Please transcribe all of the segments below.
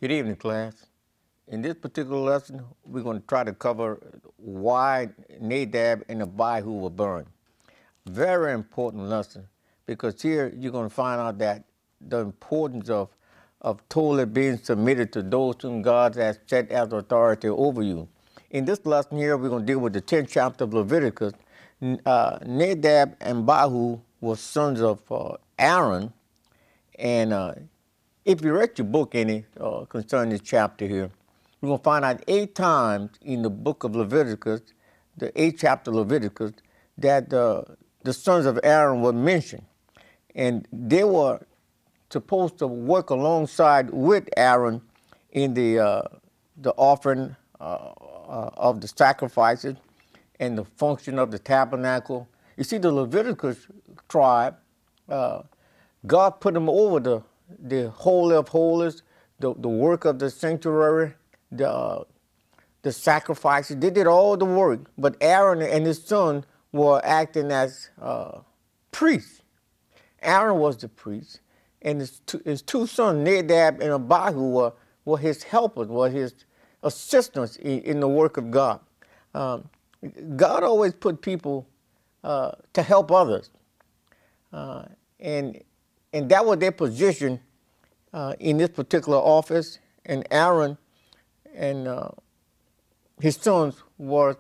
Good evening, class. In this particular lesson, we're going to try to cover why Nadab and Abihu were burned. Very important lesson because here you're going to find out that the importance of totally being submitted to those whom God has set as authority over you. In this lesson here, we're going to deal with the 10th chapter of Leviticus. Nadab and Abihu were sons of Aaron, and if you read your book any concerning this chapter here, we're going to find out 8 times in the book of Leviticus, the 8th chapter of Leviticus, that the sons of Aaron were mentioned. And they were supposed to work alongside with Aaron in the offering of the sacrifices and the function of the tabernacle. You see, the Leviticus tribe, God put them over the Holy of Holies, the work of the sanctuary, the sacrifices. They did all the work, but Aaron and his son were acting as priests. Aaron was the priest, and his two sons, Nadab and Abihu, were his helpers, were his assistants in the work of God. God always put people to help others, and that was their position in this particular office. And Aaron and his sons were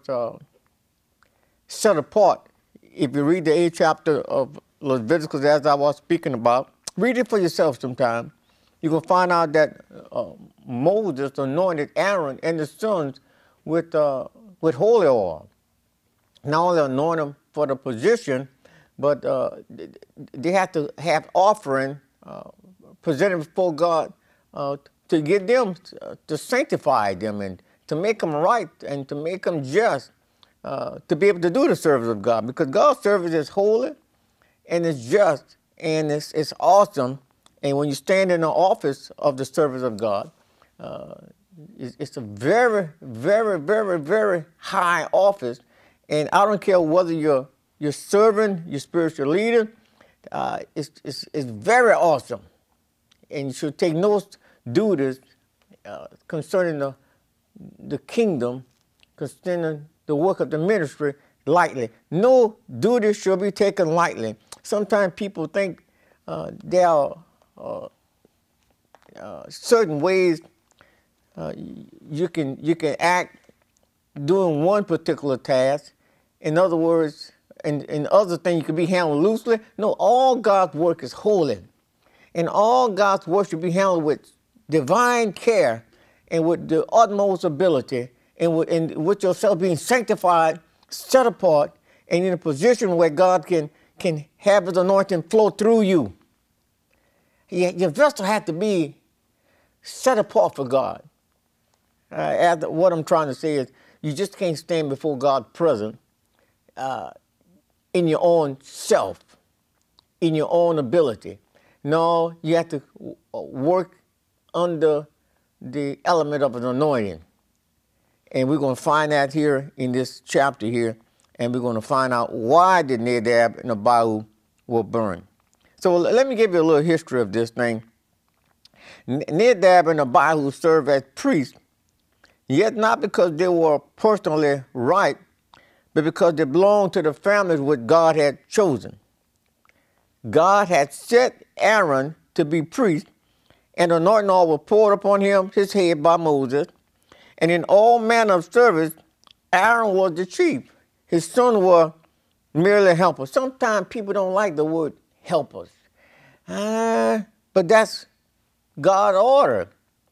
set apart. If you read the 8th chapter of Leviticus, as I was speaking about, read it for yourself sometime. You can find out that Moses anointed Aaron and his sons with holy oil. Not only anoint them for the position, but they have to have offering presented before God to get them, to sanctify them and to make them right and to make them just, to be able to do the service of God. Because God's service is holy and it's just and it's awesome. And when you stand in the office of the service of God, it's a very, very, very, very high office. And I don't care whether you're serving your spiritual leader, it's very awesome. And you should take no duties concerning the kingdom, concerning the work of the ministry lightly. No duty should be taken lightly. Sometimes people think there are certain ways you can act doing one particular task. In other words, in other things you can be handled loosely. No, all God's work is holy. And all God's work should be handled with divine care and with the utmost ability and with yourself being sanctified, set apart, and in a position where God can have his anointing flow through you. Your vessel has to be set apart for God. What I'm trying to say is you just can't stand before God's presence in your own self, in your own ability. No, you have to work under the element of an anointing. And we're going to find that here in this chapter here, and we're going to find out why did Nadab and Abihu were burned. So let me give you a little history of this thing. Nadab and Abihu served as priests, yet not because they were personally right, but because they belonged to the families which God had chosen. God had set Aaron to be priest, and anointing oil was poured upon him, his head, by Moses. And in all manner of service, Aaron was the chief. His sons were merely helpers. Sometimes people don't like the word helpers. But that's God's order.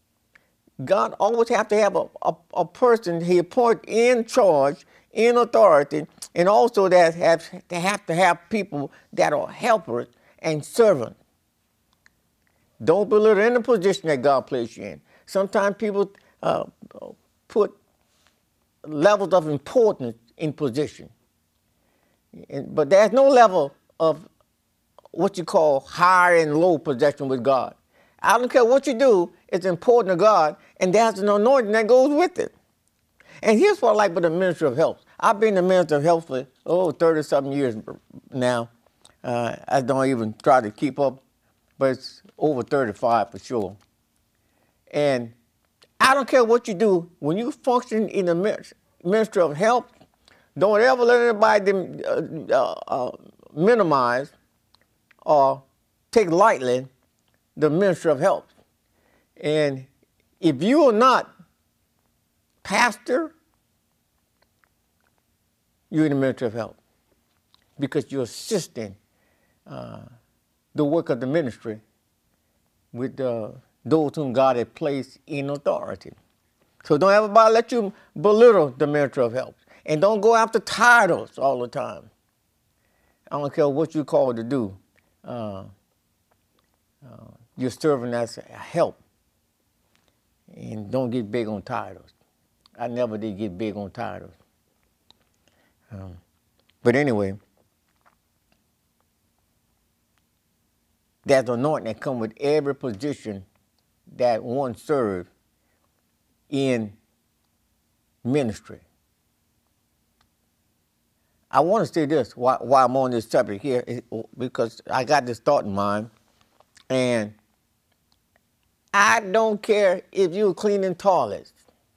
God always have to have a person he appoints in charge, in authority, and also that have to have people that are helpers and servants. Don't belittle any position that God placed you in. Sometimes people put levels of importance in position. But there's no level of what you call high and low position with God. I don't care what you do, it's important to God, and there's an anointing that goes with it. And here's what I like about the Ministry of Health. I've been the Minister of Health for 30-something years now. I don't even try to keep up, but it's over 35 for sure. And I don't care what you do. When you function in the ministry of help, don't ever let anybody minimize or take lightly the ministry of help. And if you are not pastor, you're in the ministry of help because you're assisting the work of the ministry with those whom God has placed in authority. So don't ever let you belittle the ministry of help. And don't go after titles all the time. I don't care what you're called to do. You're serving as a help. And don't get big on titles. I never did get big on titles. But anyway, there's anointing that comes with every position that one serves in ministry. I want to say this while I'm on this subject here, because I got this thought in mind, and I don't care if you're cleaning toilets,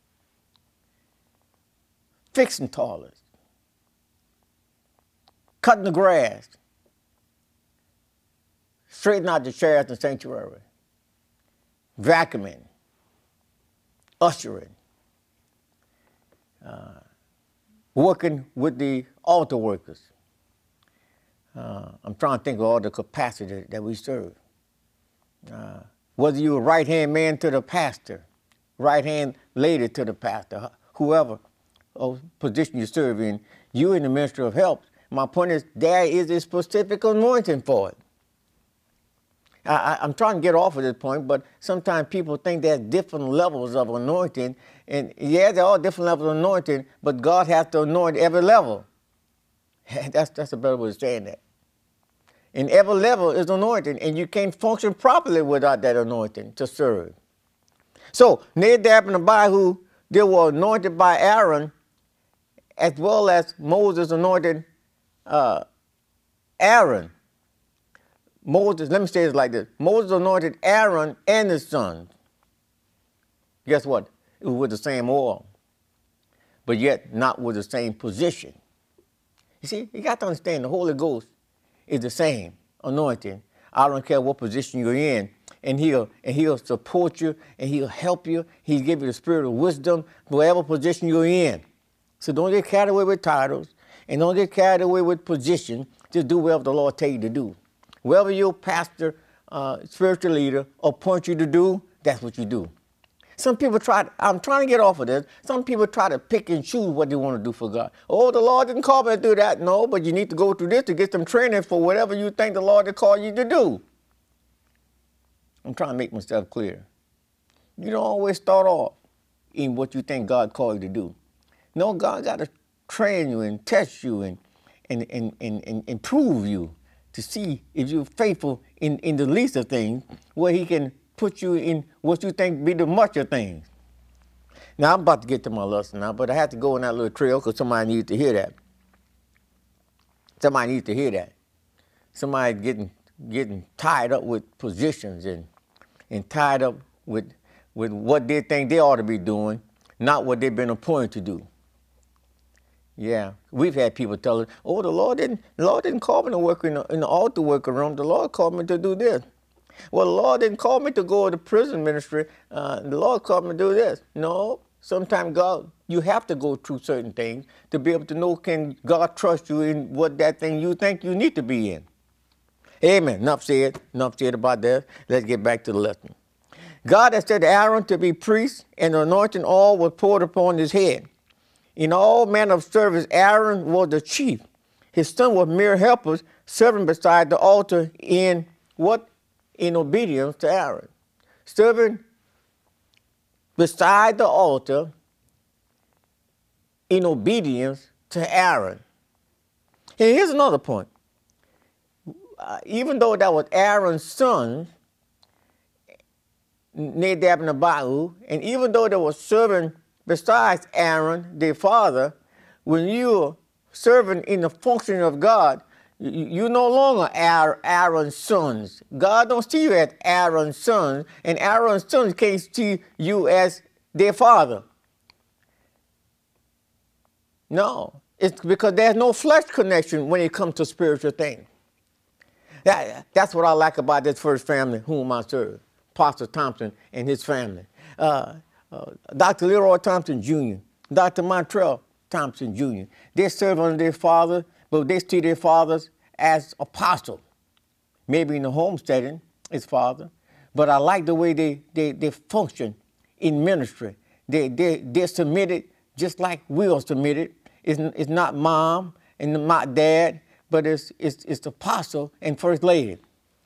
fixing toilets, cutting the grass, straightening out the chairs in the sanctuary, vacuuming, ushering, working with the altar workers. I'm trying to think of all the capacity that we serve. Whether you're a right-hand man to the pastor, right-hand lady to the pastor, whoever position you serve in, you're in the ministry of help. My point is, there is a specific anointing for it. I'm trying to get off of this point, but sometimes people think there's different levels of anointing. And yeah, there are different levels of anointing, but God has to anoint every level. That's a better way of saying that. And every level is anointing, and you can't function properly without that anointing to serve. So Nadab and Abihu, they were anointed by Aaron, as well as Moses anointed Aaron. Moses, let me say it like this. Moses anointed Aaron and his sons. Guess what? It was with the same oil, but yet not with the same position. You see, you got to understand the Holy Ghost is the same anointing. I don't care what position you're in, and he'll support you, and he'll help you. He'll give you the spirit of wisdom, whatever position you're in. So don't get carried away with titles, and don't get carried away with position. Just do whatever the Lord tells you to do. Wherever your pastor, spiritual leader, appoint you to do, that's what you do. Some people I'm trying to get off of this. Some people try to pick and choose what they want to do for God. Oh, the Lord didn't call me to do that. No, but you need to go through this to get some training for whatever you think the Lord has called you to do. I'm trying to make myself clear. You don't always start off in what you think God called you to do. No, God got to train you and test you and prove you to see if you're faithful in the least of things, where he can put you in what you think be the much of things. Now, I'm about to get to my lesson now, but I have to go on that little trail because somebody needs to hear that. Somebody needs to hear that. Somebody getting tied up with positions and tied up with what they think they ought to be doing, not what they've been appointed to do. Yeah, we've had people tell us, "Oh, the Lord didn't call me to work in the altar worker room. The Lord called me to do this." Well, the Lord didn't call me to go to the prison ministry. The Lord called me to do this. No, sometimes God, you have to go through certain things to be able to know, can God trust you in what that thing you think you need to be in. Amen. Enough said about that. Let's get back to the lesson. God has said to Aaron to be priest, and the anointing oil was poured upon his head. In all manner of service, Aaron was the chief. His son was mere helpers, serving beside the altar in what? In obedience to Aaron. Serving beside the altar in obedience to Aaron. And here's another point. Even though that was Aaron's son, Nadab and Abihu, and even though they were serving besides Aaron, their father, when you're serving in the function of God, you're no longer Aaron's sons. God don't see you as Aaron's sons, and Aaron's sons can't see you as their father. No, it's because there's no flesh connection when it comes to spiritual things. That's what I like about this first family whom I serve, Pastor Thompson and his family. Dr. Leroy Thompson Jr., Dr. Montrell Thompson Jr., they serve under their father, but they see their fathers as apostles. Maybe in the home setting, his father. But I like the way they function in ministry. They're submitted just like we are submitted. It's not mom and not dad, but it's the apostle and first lady.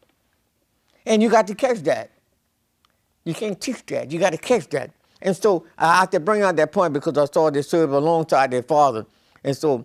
And you got to catch that. You can't teach that. You got to catch that. And so I have to bring out that point because I saw they serve alongside their father. And so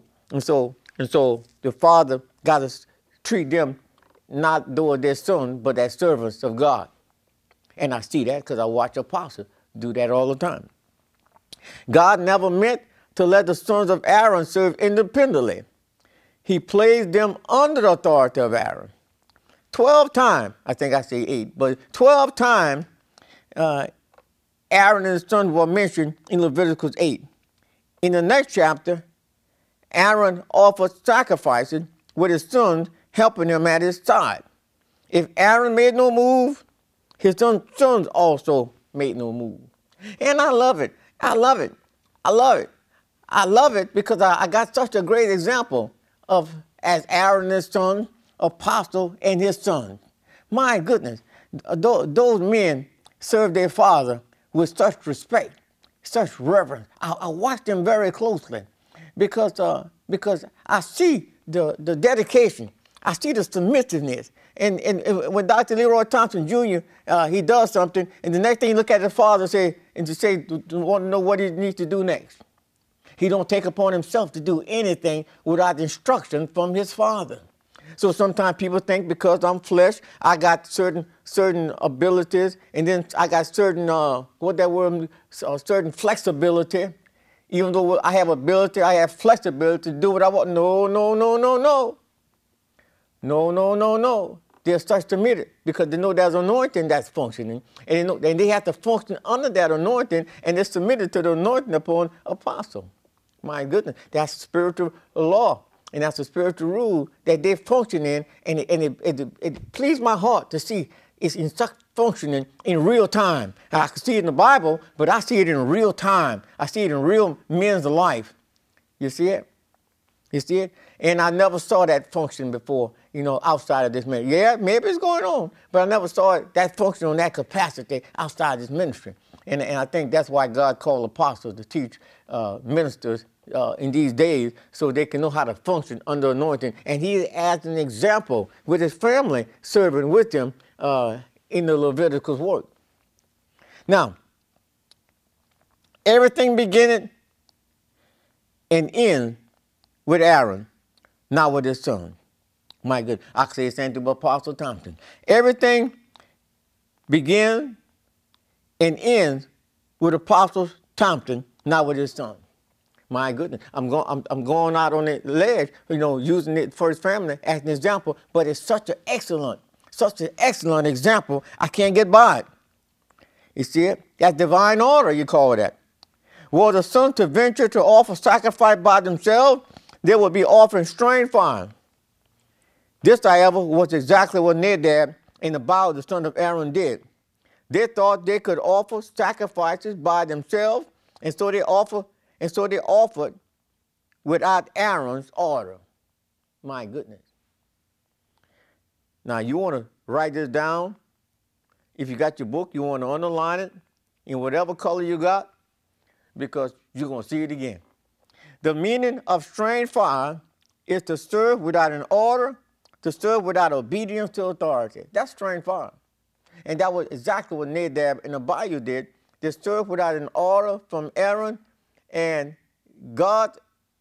the father got to treat them not though their son, but as servants of God. And I see that because I watch apostles do that all the time. God never meant to let the sons of Aaron serve independently. He placed them under the authority of Aaron. 12 times, I think I say 8, but 12 times Aaron and his sons were mentioned in Leviticus 8. In the next chapter, Aaron offered sacrifices with his sons helping him at his side. If Aaron made no move, his sons also made no move. And I love it. I love it. I love it. I love it because I got such a great example of as Aaron and his son, apostle and his sons. My goodness, those men served their father with such respect, such reverence. I watch them very closely because I see the dedication. I see the submissiveness. And when Dr. Leroy Thompson Jr., he does something, and the next thing you look at his father want to know what he needs to do next. He don't take upon himself to do anything without instruction from his father. So sometimes people think because I'm flesh, I got certain abilities, and then I got certain certain flexibility. Even though I have ability, I have flexibility to do what I want. No. No. They're such submitted because they know there's anointing that's functioning, and they have to function under that anointing, and they're submitted to the anointing upon apostle. My goodness, that's spiritual law, and that's a spiritual rule that they function in, and it pleased my heart to see it's in such functioning in real time. I can see it in the Bible, but I see it in real time. I see it in real men's life. You see it? You see it? And I never saw that function before, outside of this ministry. Yeah, maybe it's going on, but I never saw that function on that capacity outside this ministry. And I think that's why God called apostles to teach ministers in these days so they can know how to function under anointing. And he adds an example with his family serving with him in the Leviticus work. Now, everything beginning and end with Aaron, not with his son. My goodness, I can say the same thing about Apostle Thompson. Everything begins and ends with Apostle Thompson, not with his son. My goodness, I'm going out on the ledge, using the first family as an example, but it's such an excellent example, I can't get by it. You see it? That's divine order, you call that. Were the sons to venture to offer sacrifice by themselves, they would be offering strange fire. This, however, was exactly what Nadab and Abihu, the son of Aaron, did. They thought they could offer sacrifices by themselves, and so they offered without Aaron's order. My goodness. Now, you want to write this down. If you got your book, you want to underline it in whatever color you got, because you're going to see it again. The meaning of strange fire is to serve without an order, to serve without obedience to authority. That's strange fire. And that was exactly what Nadab and Abihu did. They served without an order from Aaron, and God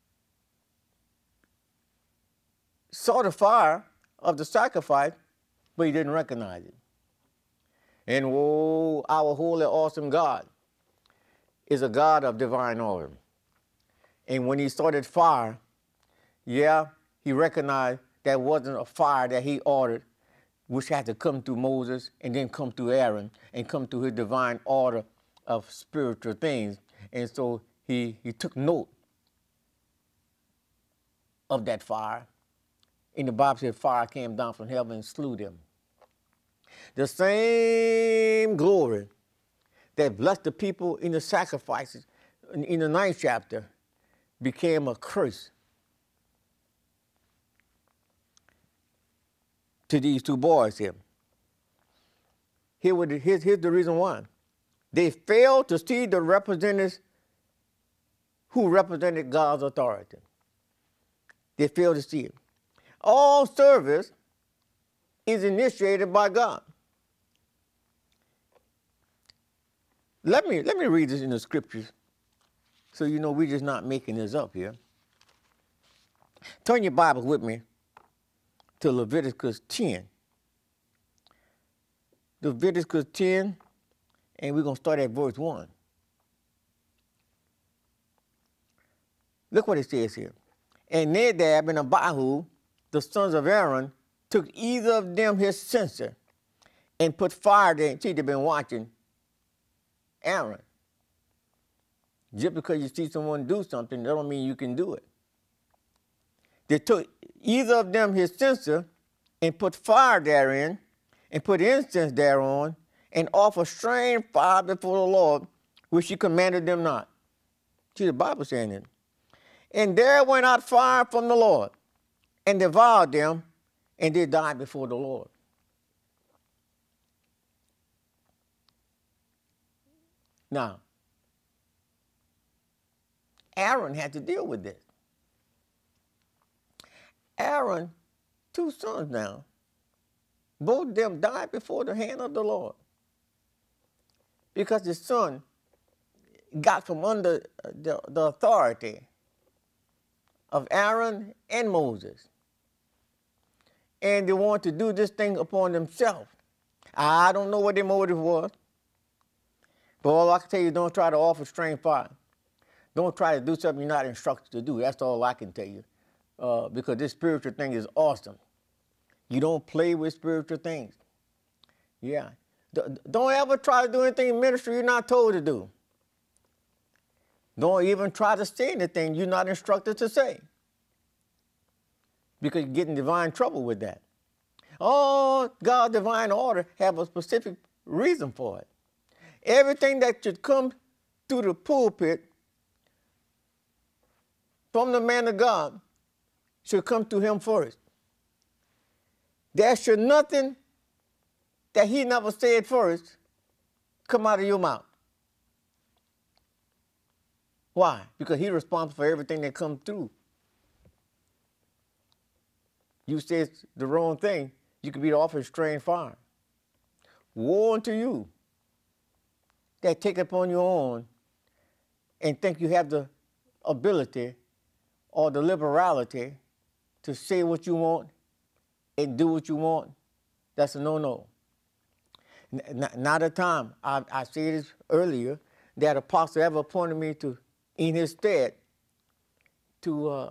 saw the fire of the sacrifice, but he didn't recognize it. And our holy, awesome God is a God of divine order. And when he started fire, he recognized that wasn't a fire that he ordered, which had to come through Moses and then come through Aaron and come through his divine order of spiritual things. And so he took note of that fire. And the Bible said fire came down from heaven and slew them. The same glory that blessed the people in the sacrifices in the 9th chapter became a curse to these two boys here. Here's the reason why. They failed to see the representatives who represented God's authority. They failed to see it. All service is initiated by God. Let me read this in the scriptures so you know we're just not making this up here. Turn your Bibles with me to Leviticus 10. Leviticus 10, and we're going to start at verse 1. Look what it says here. And Nadab and Abihu, the sons of Aaron, took either of them his censer and put fire there. See, they've been watching Aaron. Just because you see someone do something, that don't mean you can do it. They took either of them his censer and put fire therein and put incense thereon and offer strange fire before the Lord, which he commanded them not. See, the Bible saying it. And there went out fire from the Lord and devoured them, and they died before the Lord. Now, Aaron had to deal with this. Aaron, two sons now, both of them died before the hand of the Lord because the son got from under the authority of Aaron and Moses. And they want to do this thing upon themselves. I don't know what their motive was, but all I can tell you, don't try to offer strange fire. Don't try to do something you're not instructed to do. That's all I can tell you, because this spiritual thing is awesome. You don't play with spiritual things. Yeah. Don't ever try to do anything in ministry you're not told to do. Don't even try to say anything you're not instructed to say, because you get in divine trouble with that. Oh, God's divine order have a specific reason for it. Everything that should come through the pulpit from the man of God should come to him first. There should nothing that he never said first come out of your mouth. Why? Because he's responsible for everything that comes through. You say the wrong thing, you could be offered strange fire. Woe unto you that take upon your own and think you have the ability or the liberality to say what you want and do what you want. That's a no-no. Not a time, I said this earlier, that apostle ever appointed me to, in his stead, to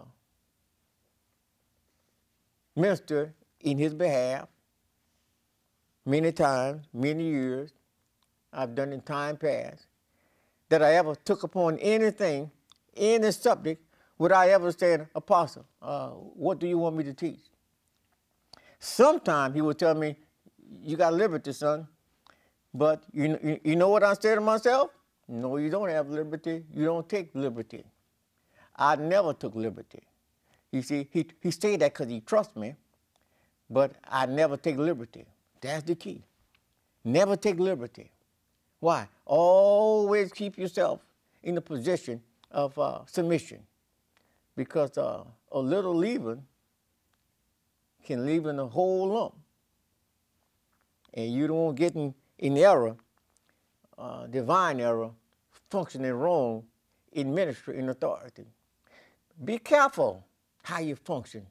minister in his behalf many times, many years. I've done in time past, that I ever took upon anything, any subject, without ever saying, Apostle, what do you want me to teach? Sometimes he would tell me, you got liberty, son. But you know what I say to myself? No, you don't have liberty. You don't take liberty. I never took liberty. You see, he said that because he trusts me, but I never take liberty. That's the key. Never take liberty. Why? Always keep yourself in the position of submission, because a little leaven can leaven a whole lump, and you don't get in error, divine error, functioning wrong in ministry, in authority. Be careful how you function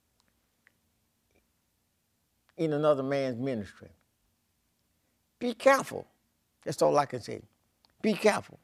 in another man's ministry. Be careful. That's all I can say. Be careful.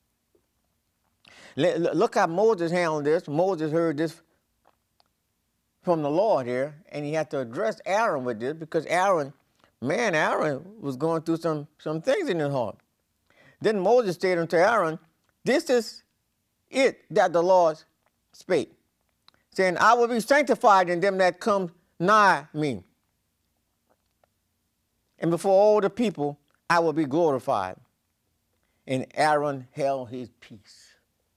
Look how Moses handled this. Moses heard this from the Lord here, and he had to address Aaron with this, because Aaron was going through some things in his heart. Then Moses said unto Aaron, this is it that the Lord spake, saying, I will be sanctified in them that come nigh me, and before all the people I will be glorified. And Aaron held his peace.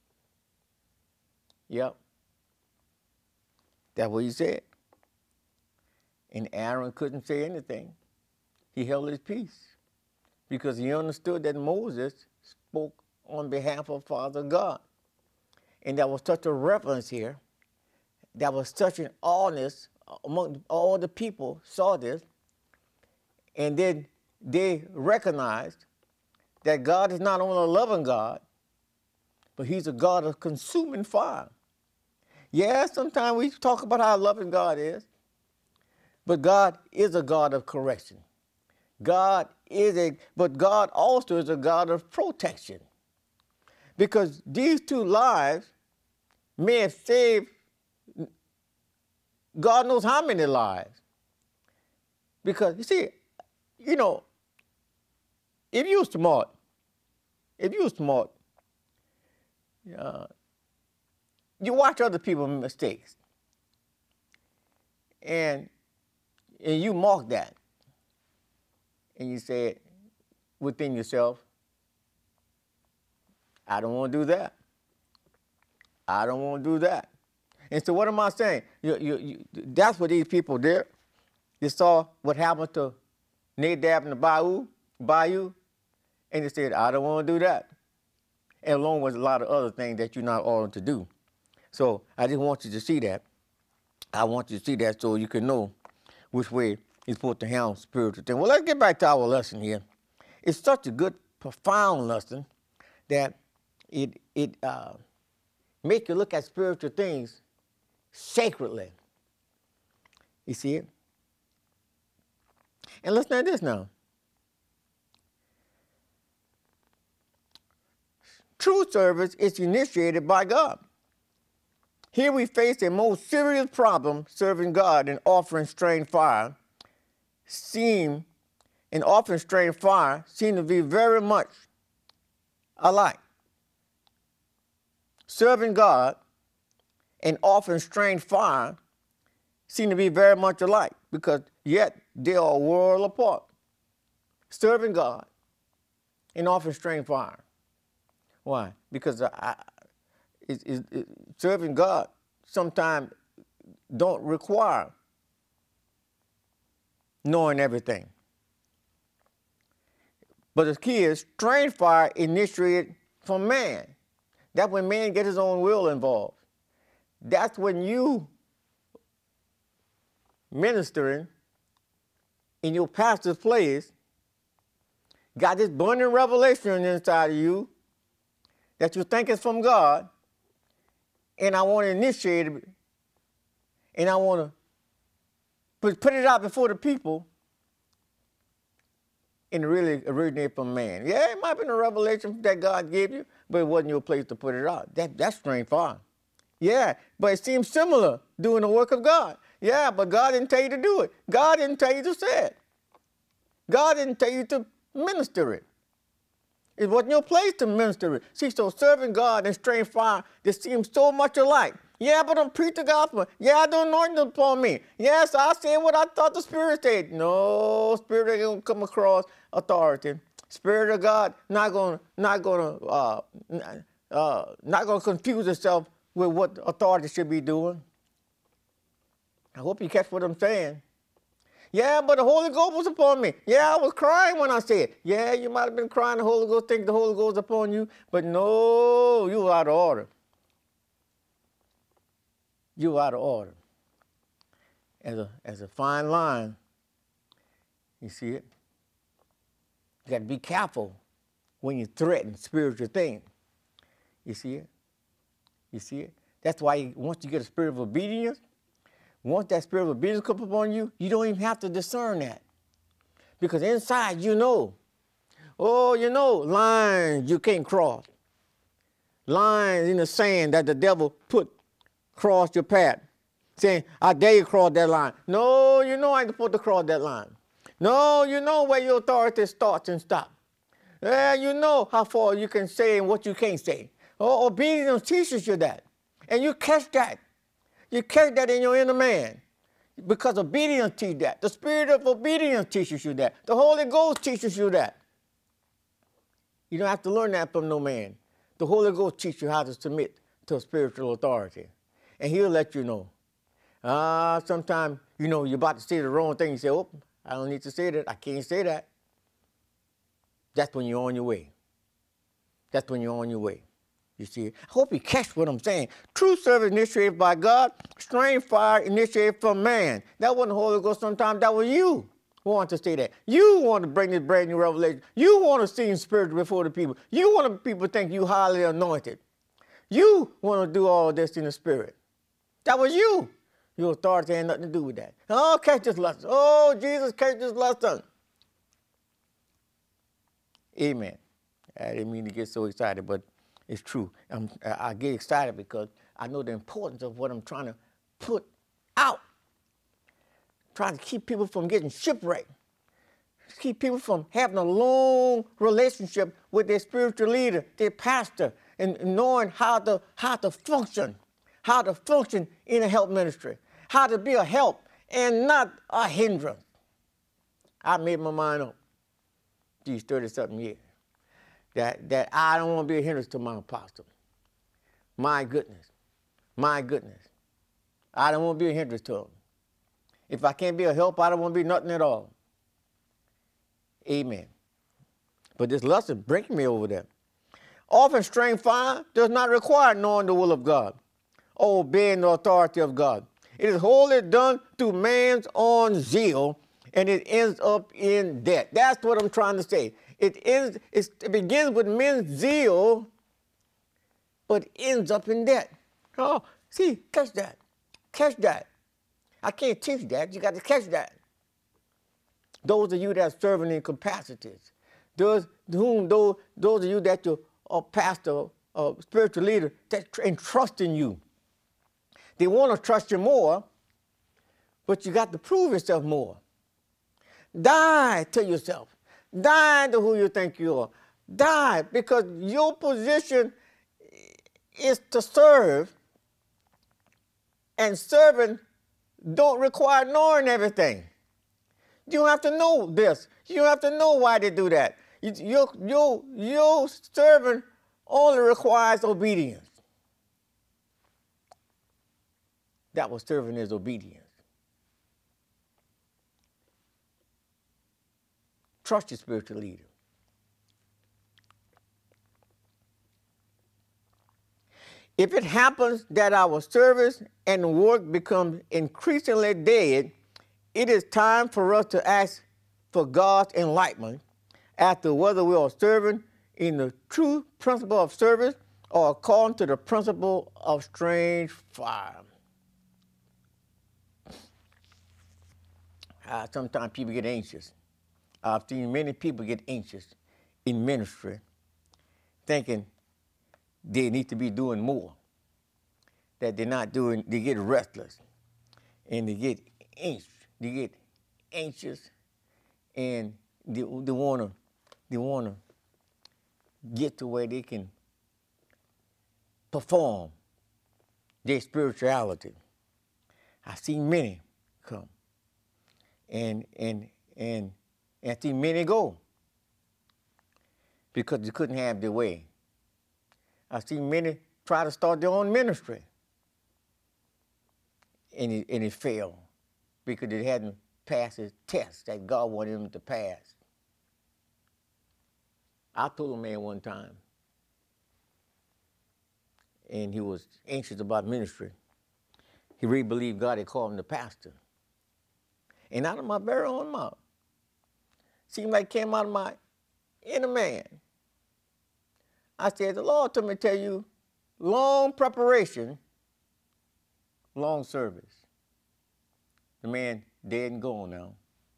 Yep. That's what he said. And Aaron couldn't say anything. He held his peace because he understood that Moses spoke on behalf of Father God. And there was such a reverence here. There was such an awness among all the people saw this. And then they recognized that God is not only a loving God, but he's a God of consuming fire. Yeah, sometimes we talk about how loving God is, but God is a God of correction. But God also is a God of protection. Because these two lives may have saved God knows how many lives. Because, you see, you know, if you're smart, you watch other people's mistakes, and you mark that, and you say within yourself, I don't want to do that. I don't want to do that. And so what am I saying? That's what these people did. They saw what happened to Nadab and the Bayou, and they said, I don't want to do that. And along with a lot of other things that you're not ordered to do. So I just want you to see that. I want you to see that so you can know which way you're supposed to handle spiritual things. Well, let's get back to our lesson here. It's such a good, profound lesson that it makes you look at spiritual things sacredly. You see it? And listen to this now. True service is initiated by God. Here we face a most serious problem serving God and offering strange fire seem to be very much alike. Serving God and offering strange fire seem to be very much alike, because yet they are a world apart. Serving God and offering strange fire. Why? Because serving God sometimes don't require knowing everything. But the key is strange fire initiated from man. That's when man gets his own will involved. That's when you ministering in your pastor's place got this burning revelation inside of you that you think is from God, and I want to initiate it, and I want to put it out before the people, and it really originated from man. Yeah, it might have been a revelation that God gave you, but it wasn't your place to put it out. That's strange fire. Yeah, but it seems similar doing the work of God. Yeah, but God didn't tell you to do it. God didn't tell you to say it. God didn't tell you to minister it. It wasn't your place to minister it. See, so serving God and strange fire, they seem so much alike. Yeah, but I'm preaching the gospel. Yeah, I don't anoint them upon me. Yes, I said what I thought the Spirit said. No, Spirit ain't gonna come across authority. Spirit of God not gonna confuse itself with what authority should be doing. I hope you catch what I'm saying. Yeah, but the Holy Ghost was upon me. Yeah, I was crying when I said it. Yeah, you might have been crying, the Holy Ghost, think the Holy Ghost upon you, but no, you were out of order. You were out of order. As a fine line, you see it? You got to be careful when you threaten spiritual things. You see it? You see it? That's why once you get a spirit of obedience, once that spirit of obedience comes upon you, you don't even have to discern that. Because inside you know, lines you can't cross. Lines in the sand that the devil put across your path. Saying, I dare you cross that line. No, you know I ain't supposed to cross that line. No, you know where your authority starts and stops. You know how far you can say and what you can't say. Obedience teaches you that. And you catch that. You catch that in your inner man. Because obedience teaches that. The spirit of obedience teaches you that. The Holy Ghost teaches you that. You don't have to learn that from no man. The Holy Ghost teaches you how to submit to a spiritual authority. And he'll let you know. Sometimes, you're about to say the wrong thing. You say, oh, I don't need to say that. I can't say that. That's when you're on your way. That's when you're on your way. You see, I hope you catch what I'm saying. True service initiated by God, strange fire initiated from man. That wasn't the Holy Ghost sometimes, that was you who wanted to say that. You want to bring this brand new revelation. You want to see spiritual before the people. You want people to think you highly anointed. You want to do all this in the spirit. That was you. Your authority had nothing to do with that. Oh, catch this lesson. Oh, Jesus, catch this lesson. Amen. I didn't mean to get so excited, but it's true. I get excited because I know the importance of what I'm trying to put out. Trying to keep people from getting shipwrecked. Keep people from having a long relationship with their spiritual leader, their pastor, and knowing how to function in a help ministry, how to be a help and not a hindrance. I made my mind up these 30-something years that I don't want to be a hindrance to my apostle. My goodness. I don't want to be a hindrance to him. If I can't be a help, I don't want to be nothing at all. Amen. But this lesson bringing me over there. Often strange fire does not require knowing the will of God or obeying the authority of God. It is wholly done through man's own zeal, and it ends up in death. That's what I'm trying to say. It begins with men's zeal, but ends up in death. Oh, see, catch that. Catch that. I can't teach that. You got to catch that. Those of you that are serving in capacities, those of you that you're a pastor, a spiritual leader, that entrust in you. They want to trust you more, but you got to prove yourself more. Die to yourself. Die to who you think you are. Die, because your position is to serve, and serving don't require knowing everything. You don't have to know this. You don't have to know why they do that. Your serving only requires obedience. That was serving is obedience. Trust your spiritual leader. If it happens that our service and work becomes increasingly dead, it is time for us to ask for God's enlightenment as to whether we are serving in the true principle of service or according to the principle of strange fire. Sometimes people get anxious. I've seen many people get anxious in ministry, thinking they need to be doing more, that they're not doing. They get restless, and they get anxious, and they wanna get to where they can perform their spirituality. I've seen many come, and I've seen many go because they couldn't have their way. I've seen many try to start their own ministry, and it failed because they hadn't passed the test that God wanted them to pass. I told a man one time, and he was anxious about ministry. He really believed God had called him to pastor. And out of my very own mouth, seemed like it came out of my inner man. I said, the Lord told me to tell you, long preparation, long service. The man dead and gone now,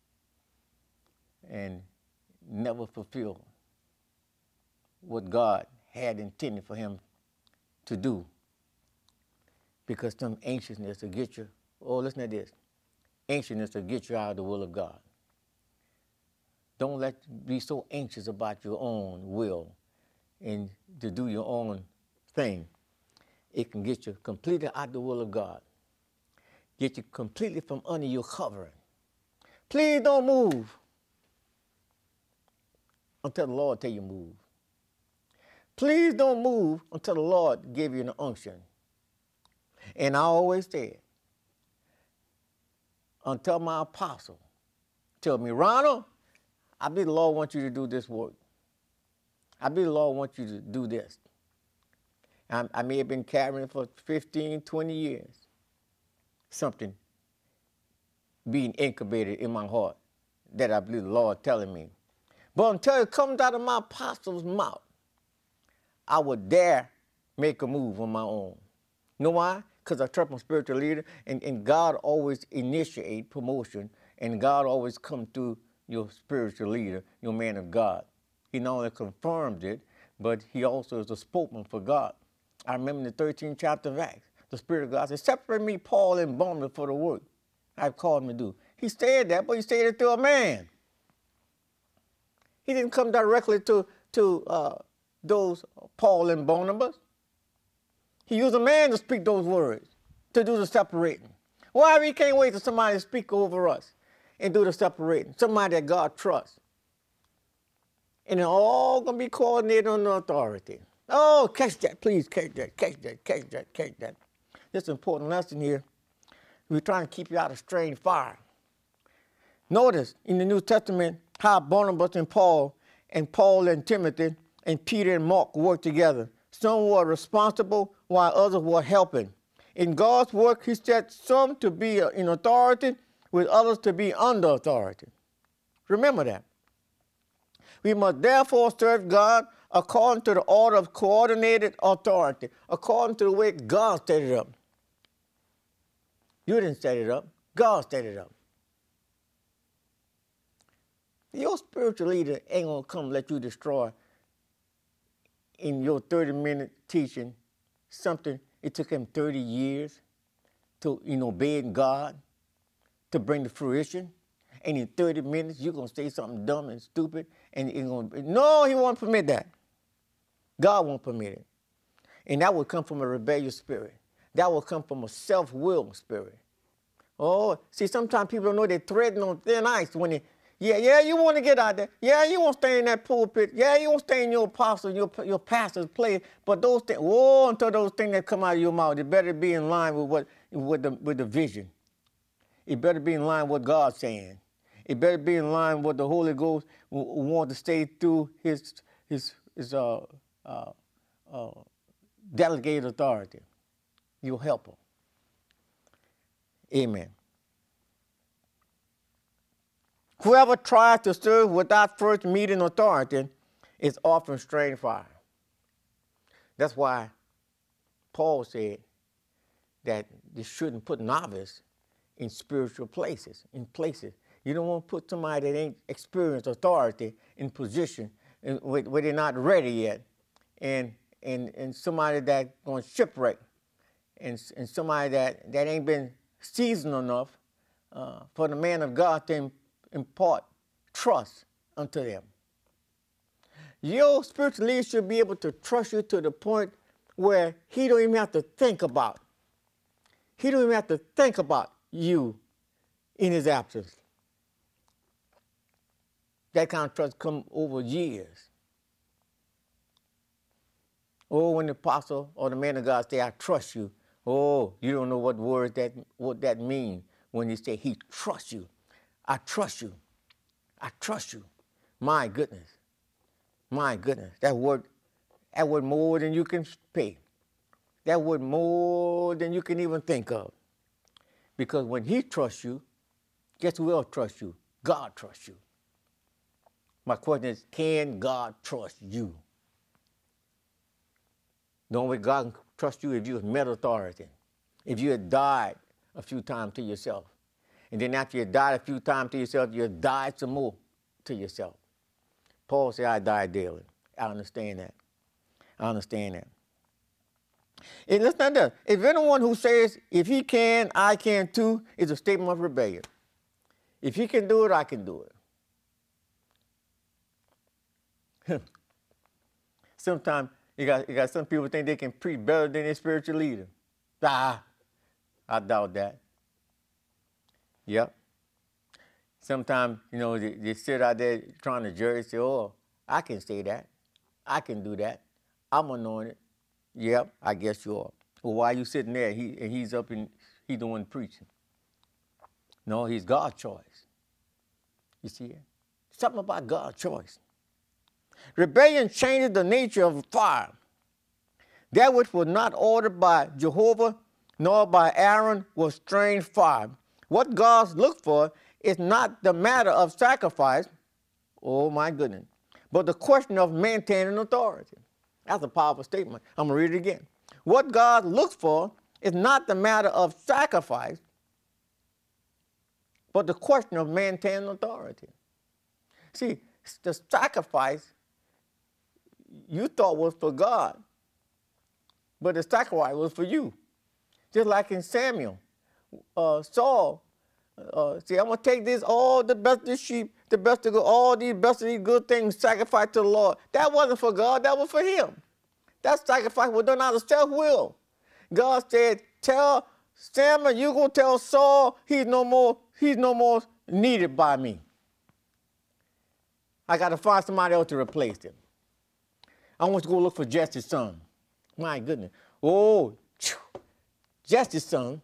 and never fulfilled what God had intended for him to do, because some anxiousness will get you. Oh, listen to this. Anxiousness will get you out of the will of God. Don't be so anxious about your own will and to do your own thing. It can get you completely out of the will of God. Get you completely from under your covering. Please don't move until the Lord tell you move. Please don't move until the Lord give you an unction. And I always said, until my apostle tell me, Ronald, I believe the Lord wants you to do this work. I believe the Lord wants you to do this. I may have been carrying for 15, 20 years. Something being incubated in my heart that I believe the Lord telling me. But until it comes out of my apostle's mouth, I would dare make a move on my own. You know why? Because I trust my spiritual leader, and God always initiate promotion, and God always come through your spiritual leader, your man of God. He not only confirms it, but he also is a spokesman for God. I remember in the 13th chapter of Acts, the Spirit of God said, separate me, Paul and Barnabas, for the work I've called him to do. He said that, but he said it to a man. He didn't come directly to those Paul and Barnabas. He used a man to speak those words, to do the separating. Why we can't wait for somebody to speak over us and do the separating? Somebody that God trusts. And they're all going to be coordinated under authority. Oh, catch that, please, catch that, catch that, catch that, catch that. This is an important lesson here. We're trying to keep you out of strange fire. Notice in the New Testament how Barnabas and Paul and Timothy and Peter and Mark worked together. Some were responsible while others were helping. In God's work, he set some to be in authority with others to be under authority. Remember that. We must therefore serve God according to the order of coordinated authority, according to the way God set it up. You didn't set it up. God set it up. Your spiritual leader ain't going to come let you destroy in your 30-minute teaching something it took him 30 years to obey God, to bring to fruition. And in 30 minutes, you're going to say something dumb and stupid. And no, he won't permit that. God won't permit it. And that will come from a rebellious spirit. That will come from a self-willed spirit. Oh, see, sometimes people don't know they're treading on thin ice when you want to get out there. Yeah, you want to stay in that pulpit. Yeah, you want to stay in your apostle, your pastor's place. But those things, until those things that come out of your mouth, it better be in line with the vision. It better be in line with what God's saying. It better be in line with what the Holy Ghost wants to say through his delegated authority. You'll help him. Amen. Whoever tries to serve without first meeting authority is often strained fire. That's why Paul said that you shouldn't put novice in spiritual places, You don't want to put somebody that ain't experienced authority in position where they're not ready yet, and somebody that's going to shipwreck, and somebody that ain't been seasoned enough for the man of God to impart trust unto them. Your spiritual leader should be able to trust you to the point where he don't even have to think about. He don't even have to think about you in his absence. That kind of trust comes over years. Oh, when the apostle or the man of God say, I trust you. Oh, you don't know what that means when he say he trusts you. I trust you. I trust you. My goodness. My goodness. That word more than you can pay. That word more than you can even think of. Because when he trusts you, guess who else trusts you? God trusts you. My question is, can God trust you? The only way God can trust you if you have met authority. If you had died a few times to yourself. And then after you died a few times to yourself, you died some more to yourself. Paul said, I die daily. I understand that. I understand that. And listen to this. If anyone who says, if he can, I can too, is a statement of rebellion. If he can do it, I can do it. Sometimes you got some people think they can preach better than their spiritual leader. Ah, I doubt that. Yep. Sometimes, they sit out there trying to judge, say, oh, I can say that. I can do that. I'm anointed. Yep, I guess you are. Well, why are you sitting there? He's up and he's the one preaching. No, he's God's choice. You see it? Something about God's choice. Rebellion changes the nature of fire. That which was not ordered by Jehovah nor by Aaron was strange fire. What God looked for is not the matter of sacrifice, oh my goodness, but the question of maintaining authority. That's a powerful statement. I'm going to read it again. What God looks for is not the matter of sacrifice, but the question of maintaining authority. See, the sacrifice you thought was for God, but the sacrifice was for you. Just like in Samuel, Saul, see, I'm going to take this, all the best of the sheep, the best of all these best of these good things, sacrifice to the Lord. That wasn't for God, that was for him. That sacrifice was done out of self-will. God said, tell Samuel, you go tell Saul he's no more needed by me. I got to find somebody else to replace him. I want to go look for Jesse's son. My goodness. Oh, Jesse's son.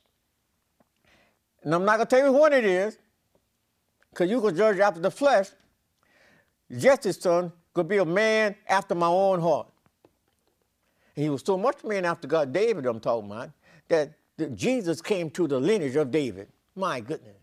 And I'm not going to tell you what it is, because you can judge after the flesh. Jesse's son could be a man after my own heart. And he was so much man after God, David I'm talking about, that Jesus came to the lineage of David. My goodness.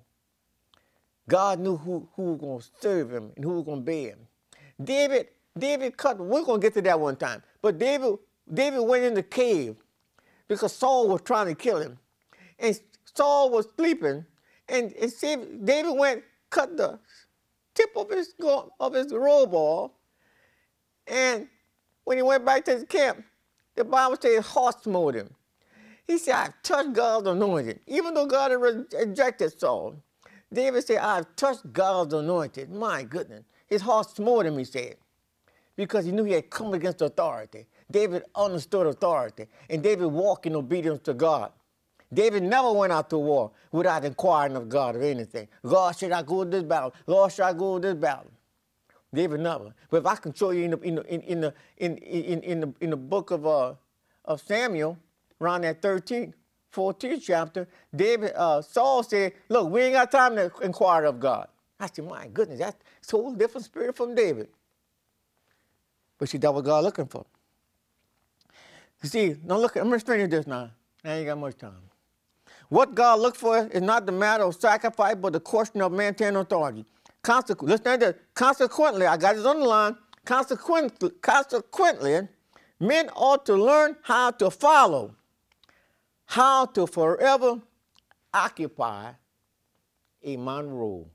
God knew who was going to serve him and who was going to obey him. David cut, we're going to get to that one time, but David went in the cave because Saul was trying to kill him. And Saul was sleeping, and David went, cut the tip of his robe off, and when he went back to his camp, the Bible says his heart smote him. He said, I've touched God's anointed. Even though God had rejected Saul, David said, I've touched God's anointed. My goodness. His heart smote him, he said, because he knew he had come against authority. David understood authority, and David walked in obedience to God. David never went out to war without inquiring of God or anything. God, should I go to this battle? Lord, should I go to this battle? David never. But if I can show you in the book of Samuel, around that 13th, 14th chapter, Saul said, look, we ain't got time to inquire of God. I said, my goodness, that's a whole different spirit from David. But see, that was God looking for. You see, now look, I'm going to explain you this now. I ain't got much time. What God looks for is not the matter of sacrifice, but the question of maintaining authority. Consequently, I got this on the line. Consequently, men ought to learn how to follow, how to forever occupy a minor role.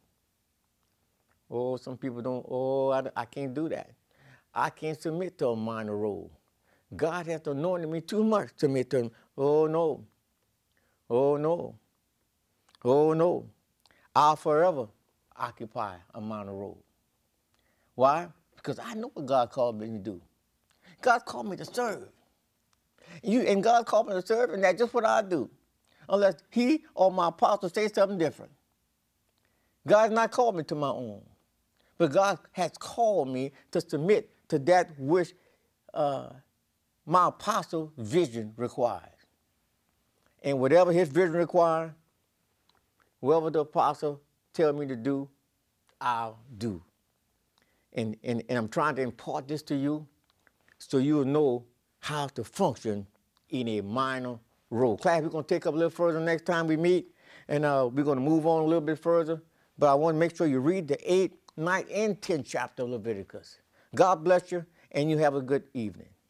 Oh, some people don't, I can't do that. I can't submit to a minor role. God has anointed me too much to submit to him. Oh, no. Oh, no. Oh, no. I'll forever occupy a minor role. Why? Because I know what God called me to do. God called me to serve. And God called me to serve, and that's just what I do. Unless he or my apostle say something different. God has not called me to my own. But God has called me to submit to that which my apostle vision requires. And whatever his vision requires, whatever the apostle tells me to do, I'll do. And I'm trying to impart this to you so you'll know how to function in a minor role. Class, we're going to take up a little further next time we meet, and we're going to move on a little bit further. But I want to make sure you read the 8th, 9th, and 10th chapter of Leviticus. God bless you, and you have a good evening.